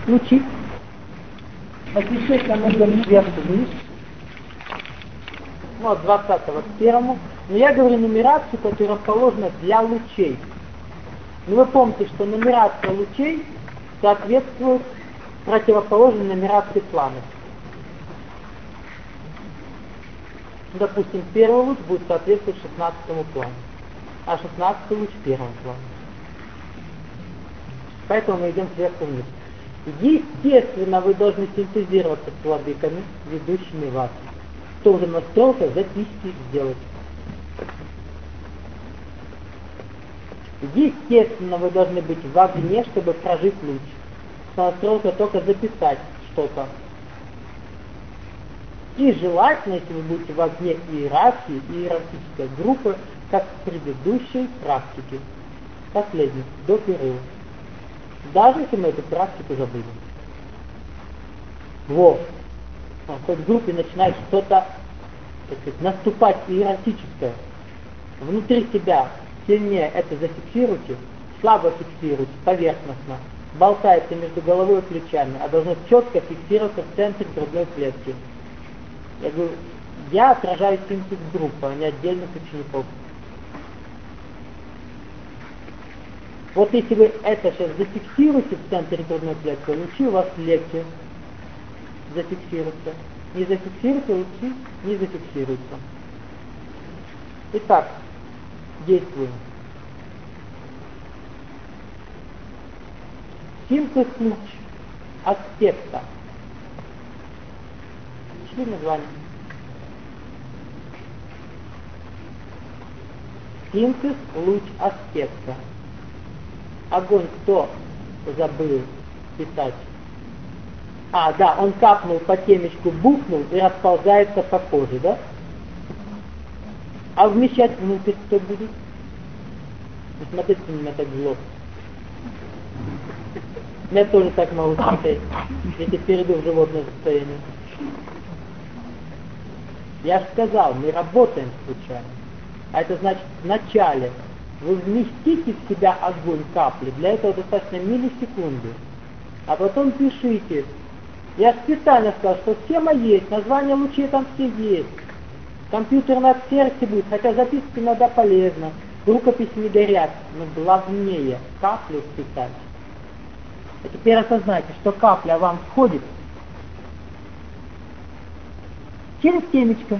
лучи. Освещение оно идет сверху вниз. Ну, от 20 к 1. Но я говорю нумерацию, которая расположена для лучей. Но вы помните, что нумерация лучей соответствует противоположной нумерации планов. Допустим, первый луч будет соответствовать 16-му плану, а 16-й луч первому плану. Поэтому мы идем сверху вниз. Естественно, вы должны синтезироваться с владыками, ведущими вас. Тоже настройка записки сделать. Естественно, вы должны быть в огне, чтобы прожить луч. Настройка только записать что-то. И желательно, если вы будете в огне иерархии, иерархической группы, как в предыдущей практике. Последний, до перерыва. Даже если мы эту практику забыли. Вот. Хоть в группе начинает что-то, так сказать, наступать иерархическое. Внутри себя сильнее это зафиксируйте, слабо фиксируйте, поверхностно. Болтается между головой и плечами, а должно четко фиксироваться в центре грудной клетки. Я говорю, я отражаю синтез группы, а не отдельных учеников. Вот если вы это сейчас зафиксируете в центре грудной клетки, лучи у вас легче зафиксируются. Не зафиксируются, лучи не зафиксируются. Итак, действуем. Синтез луч аспекта. Чьи названия? Синтез луч аспекта. Огонь кто забыл писать? А, да, он капнул по темечку, бухнул и расползается по коже, да? А вмещать внутрь кто будет? Не смотрите на меня так зло. Я тоже так могу смотреть, если перейду в животное состояние. Я же сказал, мы работаем случайно. А это значит, вначале вы вместите в себя огонь капли, для этого достаточно миллисекунды. А потом пишите. Я специально сказал, что схема есть, название лучей там все есть. Компьютер на сердце будет, хотя записывать иногда полезно. Рукописи не горят, но главнее каплю вписать. А теперь осознайте, что капля вам входит через темечко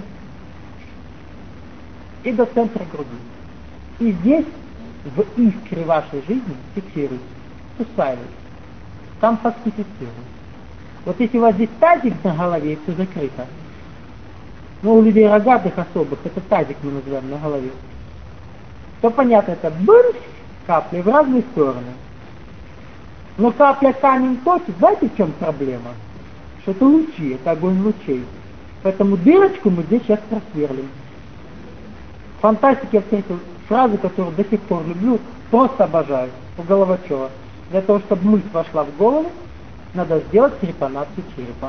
и до центра груди. И здесь, в искре вашей жизни, фиксируйте, усваивайте, там фактифицируйте. Вот если у вас здесь тазик на голове и все закрыто, ну у людей рогатых особых, это тазик мы называем на голове, то понятно, это бырш, капли в разные стороны. Но капля камень точит, знаете, в чем проблема? Что это лучи, это огонь лучей. Поэтому дырочку мы здесь сейчас просверлим. В фантастике я встретил фразу, которую до сих пор люблю, просто обожаю, у Головачева. Для того, чтобы мысль вошла в голову, надо сделать трепанацию черепа.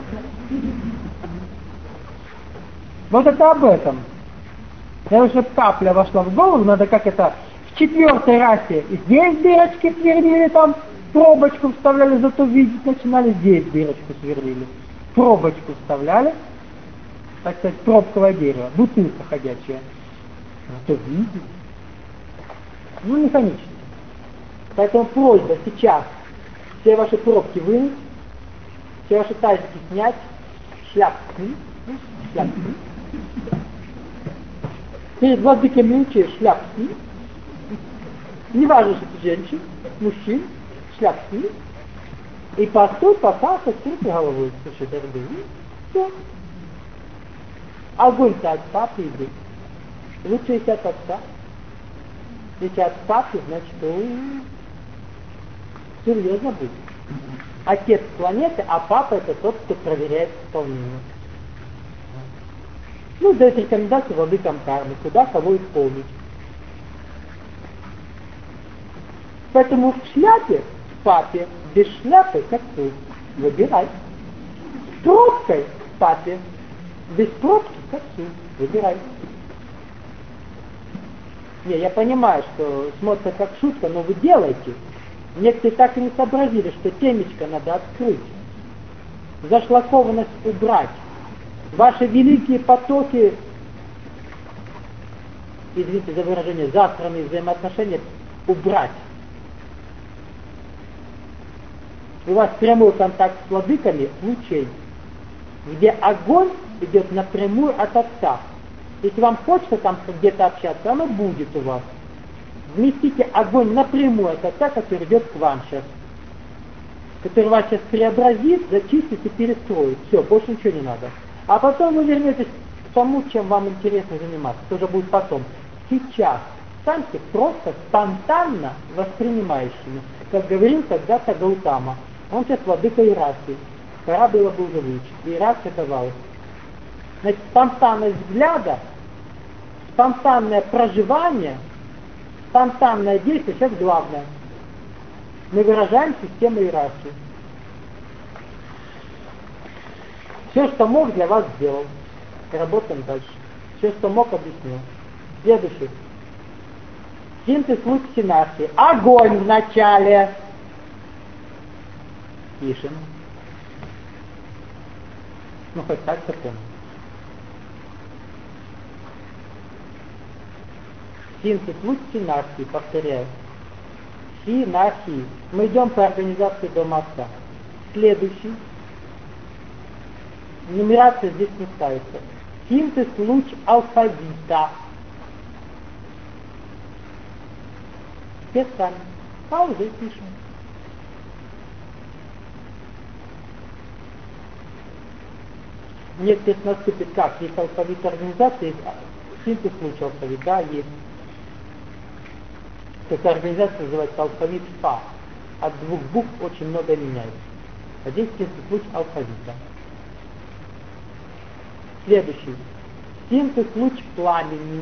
Вот это об этом. Для того, чтобы капля вошла в голову, надо как это в 4-й расе здесь дырочки сверлили, там пробочку вставляли, зато видеть начинали, здесь дырочку сверлили. Пробочку вставляли, так сказать, пробковое дерево, бутылка ходячая. Зато видеть. Ну, механически. Поэтому просьба сейчас все ваши пробки вынуть, все ваши тазики снять, шляпки, шляпки. Перед владыками лучей шляпки. Не важно, что это женщин, мужчин, шляпки. И постой, пока со скрытой головой. Слушай, дорогой, все. Огонь-то от папы идет. Лучше если от отца. Если от папы, значит, серьезно будет. Отец планеты, а папа это тот, кто проверяет исполнение. Ну, дает рекомендации владыкам кармы, куда кого исполнить. Поэтому в шляпе, в папе, без шляпы, как ты, выбирай. С пробкой в папе, без пробки, как ты, выбирай. Не, я понимаю, что смотрится как шутка, но вы делаете. Некоторые так и не сообразили, что темечко надо открыть, зашлакованность убрать. Ваши великие потоки, извините за выражение, засранные взаимоотношения убрать. У вас прямой контакт с владыками лучей, где огонь идет напрямую от Отца. Если вам хочется там где-то общаться, оно будет у вас. Вместите огонь напрямую от Отца, который идет к вам сейчас. Который вас сейчас преобразит, зачистит и перестроит. Все, больше ничего не надо. А потом вы вернетесь к тому, чем вам интересно заниматься. Это уже будет потом. Сейчас станьте просто спонтанно воспринимающими. Как говорил когда-то Гаутама. Он сейчас владыка Ирасы. Пора было бы уже выучить. Ирасы давалось. Значит, спонтанность взгляда, спонтанное проживание, спонтанное действие сейчас главное. Мы выражаем систему Ирасы. Все, что мог, для вас сделал. Работаем дальше. Все, что мог, объяснил. Следующий. Синтез луч синархии. Огонь в начале. Пишем. Ну, хоть так запомним. Синтез луч синархии, повторяю. Синархии. Мы идем по организации Дома Отца. Следующий. Нумерация здесь не ставится. Синтез луч алфавита. Все сами. Паузу и пишем. Некоторых наступит как? Есть алфавит организации, есть синтез луч алфавита, да, есть. Эта организация называется алфавит ФА. От двух букв очень много меняется. А здесь синтез луч алфавита. Следующий. Синтез луч пламени.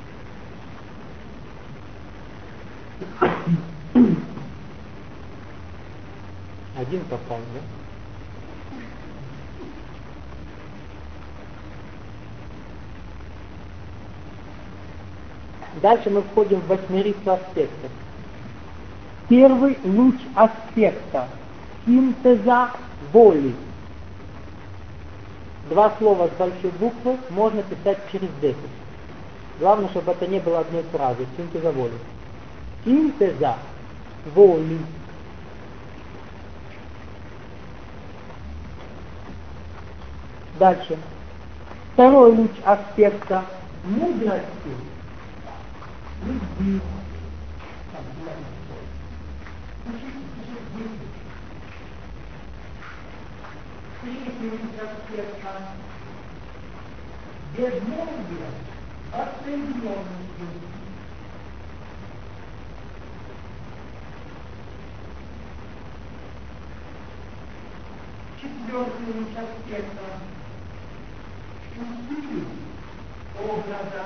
Один попал, да? Дальше мы входим в восьмерицу аспектов. Первый луч аспекта. Синтеза воли. Два слова с большой буквы можно писать через 10. Главное, чтобы это не было одной фразы. Синтеза воли. Синтеза воли. Дальше. Второй луч аспекта мудрости. Любви. Третий луч аспекта безмолвия, отсоединенности. Четвертый луч аспекта пустые образа.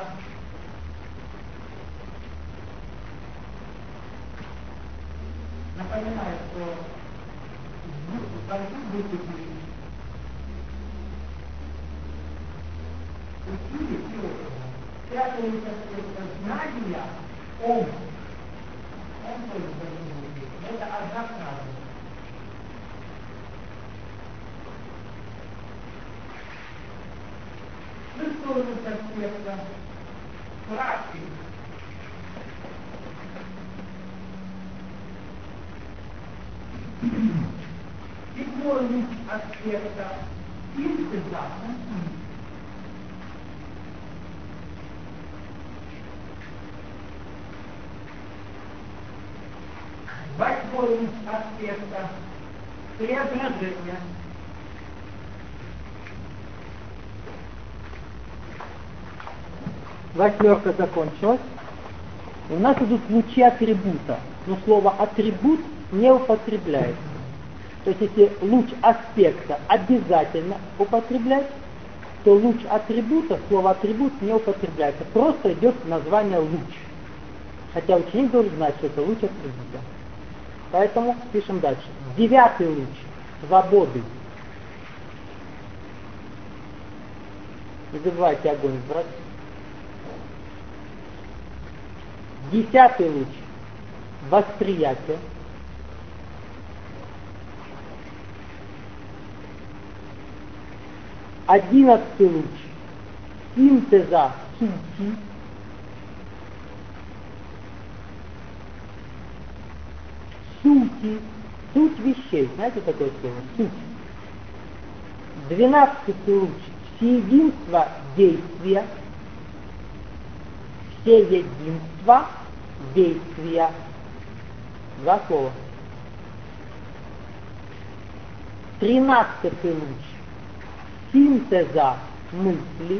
Напоминаю, что в конце будет усилие и образа. Пятый луч аспекта знания, ум. Он тоже должен быть. Это одна фраза. Шестой луч аспекта практика. Седьмой луч аспекта синтеза. Восьмой луч аспекта преображения. Восьмерка закончилась. У нас идут лучи атрибута. Но слово атрибут не употребляется. То есть если луч аспекта обязательно употреблять, то луч атрибута, слово атрибут не употребляется. Просто идет название луч. Хотя ученик должен знать, что это луч атрибута. Поэтому пишем дальше. Девятый луч свободы. Не забывайте огонь брать. Десятый луч восприятия. 11-й луч синтеза сути. Сути, суть вещей, знаете такое слово? Суть. 12-й луч всеединство действия. Всеединство действия. Два слова. 13-й луч синтеза мысли.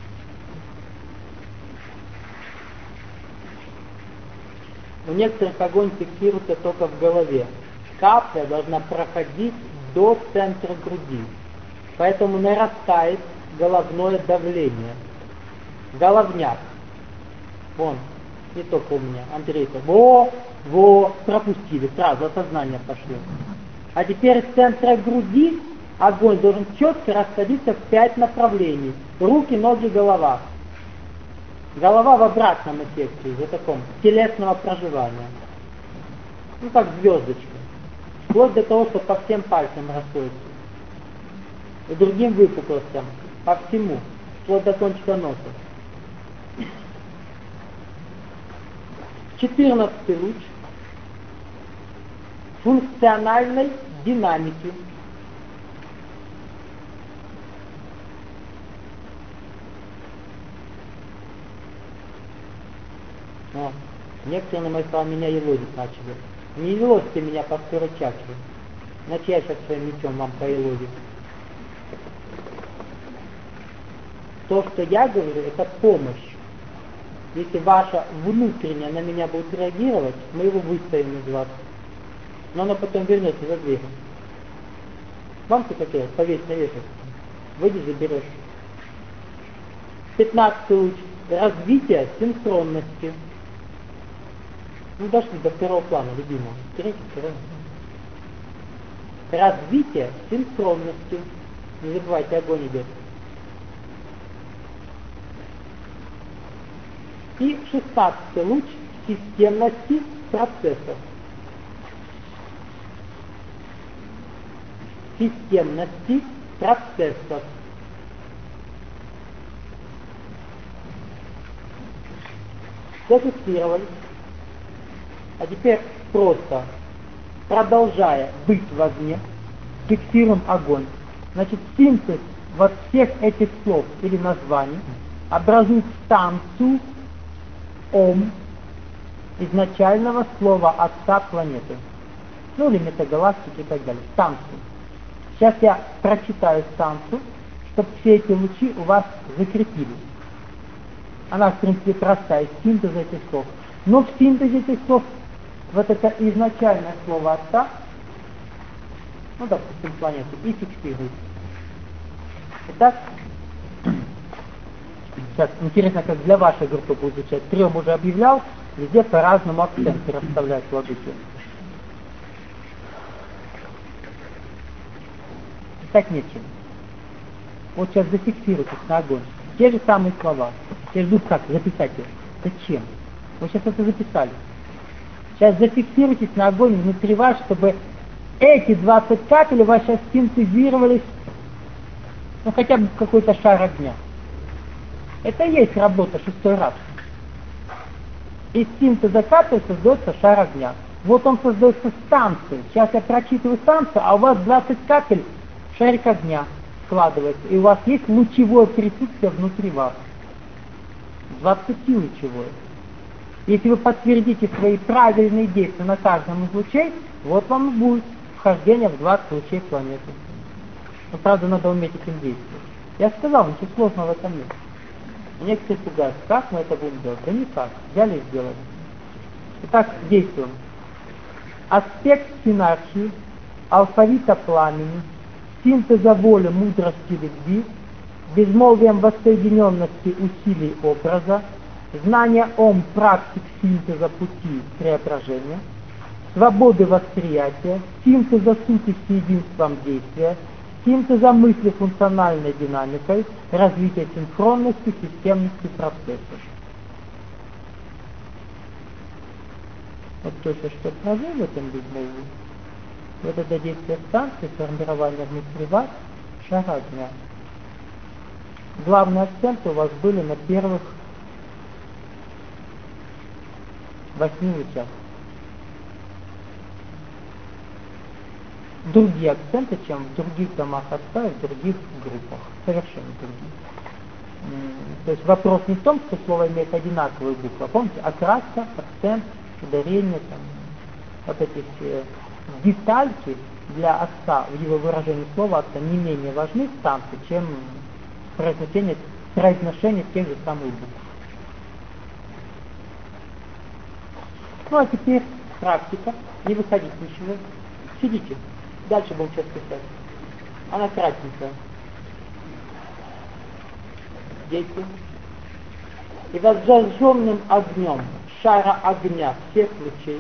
У некоторых огонь фиксируется только в голове. Капля должна проходить до центра груди. Поэтому нарастает головное давление. Головняк. Вон, не только у меня, Андрейка. Пропустили, сразу осознание пошло. А теперь из центра груди огонь должен четко расходиться в 5 направлений. Руки, ноги, голова. Голова в обратном эффекте, в таком телесного проживания. Ну, как звездочка. Вплоть до того, что по всем пальцам расходится. И другим выпуклостям. По всему. Вплоть до кончика носа. 14-й луч функциональной динамики. Но некоторые на мои слова меня елозить начали. Не елозьте меня по второй чакре. Иначе я сейчас своим мечом вам поелозить. То, что я говорю, это помощь. Если ваша внутренняя на меня будет реагировать, мы его выставим из вас. Но оно потом вернется за дверь. Вам ты хотел, повесь на вешалку. Выйди, заберешь. 15-й луч. Развитие синхронности. Ну, дошли до второго плана, любимого. Третий, второй. Развитие синхронности. Не забывайте, огонь идет. И 16-й луч системности процессов. Системности процессов. Зафиксировали. А теперь просто, продолжая быть в огне, фиксируем огонь. Значит, синтез вот всех этих слов или названий образует станцию Ом изначального слова отца планеты. Ну или метагалактики и так далее. Станцию. Сейчас я прочитаю станцию, чтобы все эти лучи у вас закрепились. Она, в принципе, простая, синтез этих слов. Но в синтезе этих слов вот это изначальное слово отца, ну, допустим, планеты, и фиксирует. Итак, сейчас интересно, как для вашей группы будет звучать. 3 уже объявлял, везде по-разному акценты расставляют владыки. Писать нечего. Вот сейчас зафиксируйтесь на огонь. Те же самые слова. Я жду как записать их. Зачем? Вы сейчас это записали. Сейчас зафиксируйтесь на огонь внутри вас, чтобы эти 20 капель у вас сейчас синтезировались, ну хотя бы в какой-то шар огня. Это и есть работа 6-й раз. Из синтеза капель создается шар огня. Вот он создается станцией. Сейчас я прочитываю станцию, а у вас 20 капель шарик огня складывается. И у вас есть лучевое присутствие внутри вас. 20-лучевое. Если вы подтвердите свои правильные действия на каждом из лучей, вот вам и будет вхождение в 20 лучей планеты. Но правда надо уметь этим действовать. Я сказал, ничего сложного в этом нет. Некоторые пугают, как мы это будем делать? Да никак, взяли и сделали. Итак, действуем. Аспект синархии, алфавита пламени, синтеза воли, мудрости, любви, безмолвием воссоединенности усилий образа, знание Ом практик синтеза пути преображения, свободы восприятия, синтеза сути с единством действия, синтеза мысли функциональной динамикой, развития синхронности, системности процессов. Вот то, что прожил в этом безмолвии, вот это действие станции, формирование внутри вас, шара огня. главные акценты у вас были на первых 8 лучах. Другие акценты, чем в других домах отца и в других группах. Совершенно другие. То есть вопрос не в том, что слово имеет одинаковые буквы, а помните, окраска, акцент, ударение, там, вот эти все детальки для отца в его выражении слова отца не менее важны в танце, чем произношение тех же самых букв. Ну а теперь практика. Не выходить ничего. Сидите. Дальше будем сейчас писать. Она кратенькая. Действие. И под зажженным огнем шара огня всех лучей.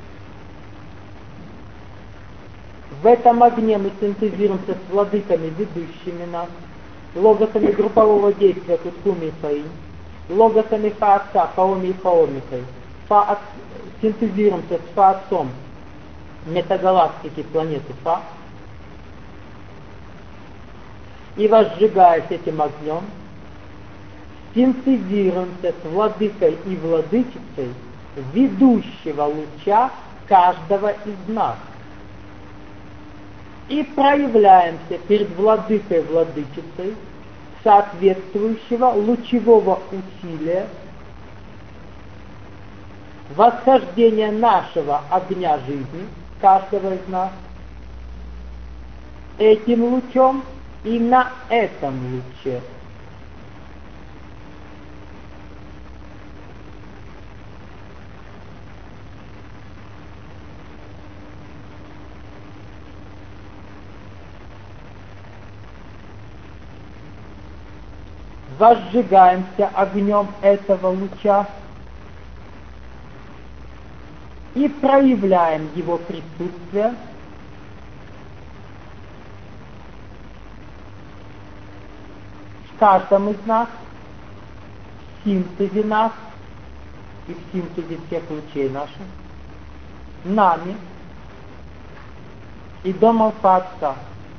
В этом огне мы синтезируемся с владыками, ведущими нас, логосами группового действия Куткуми и Фаин, логосами Фа-Отца, Фаоми и Фаомикой, синтезируемся с Фа-Отцом метагалактики планеты Фа, и возжигаясь этим огнем, синтезируемся с владыкой и владычицей ведущего луча каждого из нас. И проявляемся перед владыкой-владычицей соответствующего лучевого усилия восхождения нашего огня жизни, каждого из нас, этим лучом и на этом луче. Возжигаемся огнем этого луча и проявляем его присутствие в каждом из нас, в синтезе нас и в синтезе всех лучей наших, нами и домом Отца.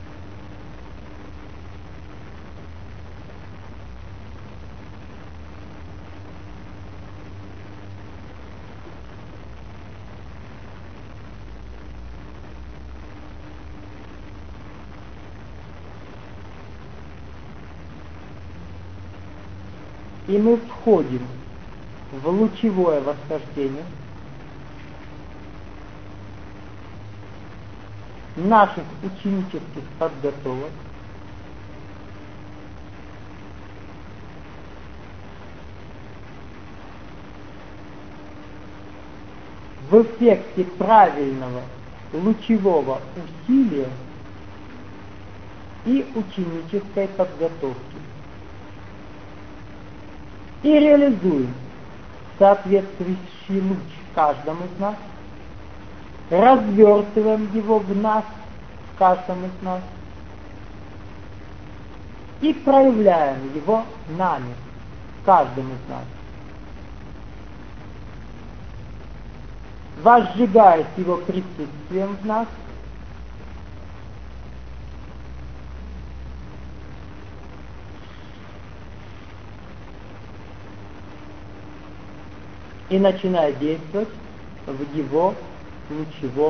И мы входим в лучевое восхождение наших ученических подготовок, в эффекте правильного лучевого усилия и ученической подготовки. И реализуем соответствующий луч каждому из нас, развертываем его в нас, в каждом из нас, и проявляем его нами, в каждом из нас. Возжигаясь его присутствием в нас, и начиная действовать в его лучевом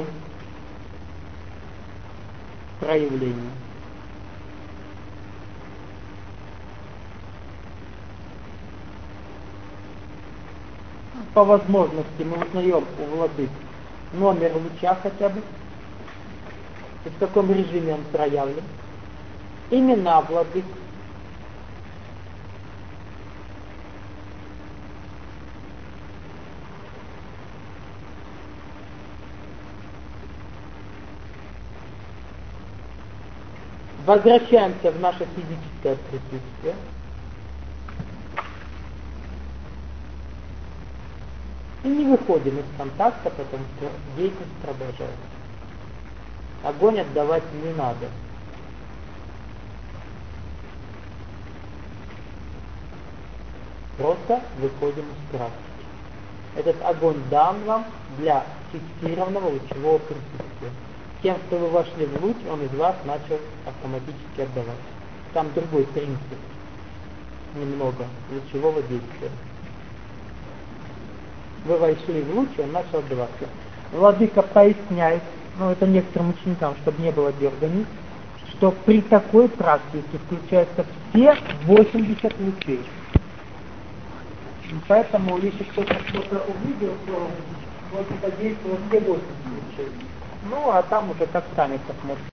проявлении. По возможности мы узнаем у владык номер луча хотя бы, и в каком режиме он проявлен, имена владык, возвращаемся в наше физическое присутствие, и не выходим из контакта, потому что деятельность продолжается. Огонь отдавать не надо. Просто выходим из практики. Этот огонь дан вам для фиксированного лучевого присутствия. Тем, что вы вошли в луч, он из вас начал автоматически отдавать. Там другой принцип. немного лучевого действия. Вы вошли в луч, и он начал отдаваться. Владыка поясняет, это некоторым ученикам, чтобы не было дерганий, что при такой практике включаются все 80 лучей. И поэтому, если кто-то что-то увидел, то может подействовать все 80 лучей. А там уже как сами посмотрите.